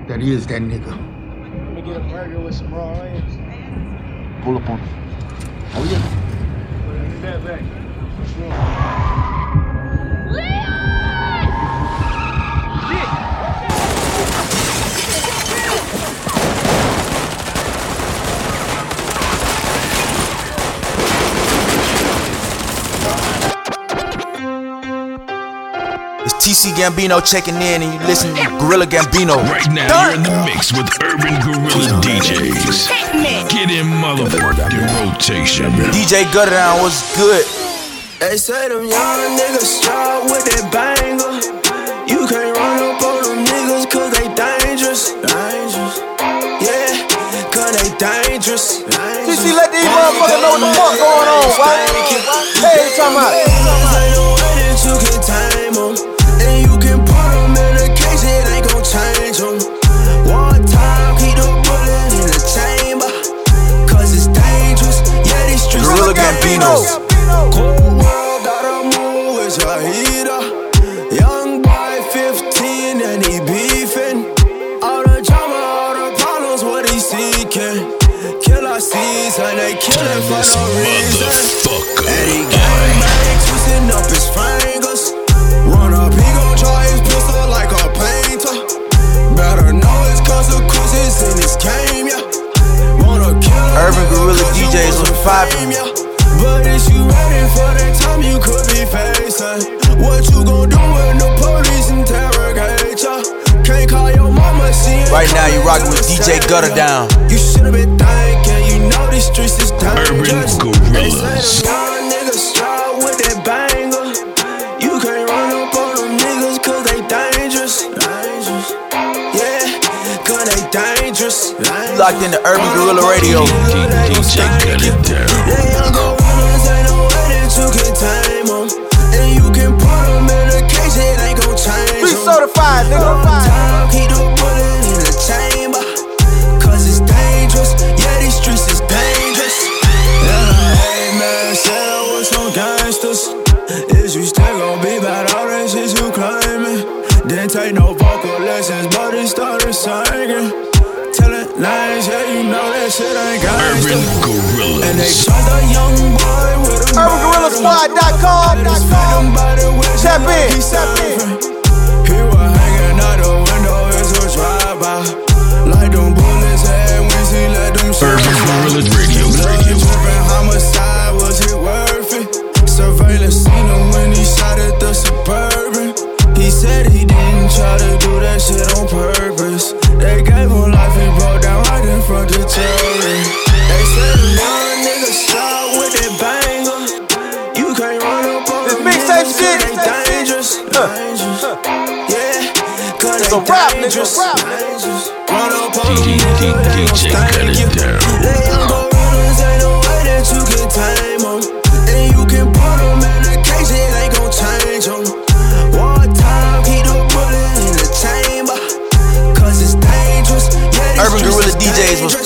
That is that nigga. Let me get a burger with some raw onions. Pull up on him. Oh yeah. Put that back. It's TC Gambino checking in, and you listen to Gorilla Gambino. Right now, you're in the mix with Urban Gorilla DJs. Get in motherfucking rotation. DJ Gutter Down was good. They say them young niggas strapped with that banger. You can't run up on them niggas cause they dangerous. Yeah, cause they dangerous. TC, let these motherfuckers know what the fuck going on, right? Hey, talking about it. Ain't no way that you can tame them. And you can put them in a case, it ain't gon' change them. One time, keep the bullet in the chamber. Cause it's dangerous, yeah, these streets Gorilla Gambino. Cold world, gotta move with your heater. Young boy, 15, and he beefing. All the drama, all the problems, what he seeking. Kill our seeds, and they killing for no reason. And he gang twisting up his fingers. Run up, he gon' try his pistol like a painter. Better know his consequences in this game, yeah. Wanna kill Urban Gorilla DJs with 5. But is you ready for that time you could be facing? What you gon' do when the police interrogate ya? Can't call your mama, she ain't Right now, you rockin' with DJ Gutter Down. You should've been thinking, you know these streets is dangerous. Urban Gorillas. They say them young niggas strapped with that banger. You can't run up on them niggas cause they dangerous. Yeah, cause they dangerous. Locked in the Urban Gorilla Radio. DJ cut it down. They young gorillas, ain't no way that you can tame them. And you can put them in a case, it ain't gon' change Be them. certified, nigga. Time, keep the bullet in the chamber. Cause it's dangerous, yeah, these streets is dangerous. Hey man, said with some gangsters. Is you still gon' be about all that shit you claiming? Didn't take no vocal lessons, but he started singing. Telling lies, yeah, you know that shit ain't gangsta. Urban Gorillas. And they trust a young boy with a UrbanGorillaSquad.com. Tap in. He was hanging out the window, it's a drive-by. Like them bullets had wings, he let them shoot. Urban Gorilla Radio. Dripping homicide, was it worth it? Surveillance seen him when he shot at the Suburban. He said he didn't try to do that shit on purpose. They gave him life, he broke down right in front of jury. They said the young niggas strapped with that banger. You can't run up on This them mixtape niggas shit. cause they dangerous. Yeah, cause It's they a rap, dangerous. nigga. Run up on them DJ niggas, they gon' cut stank it you. down. They young gorillas, ain't no way that you can tame them. And you can put them in a cage, it ain't gon' change them. One time, keep the bullet in the chamber. Cause it's dangerous. Yeah, Urban Gorilla DJs was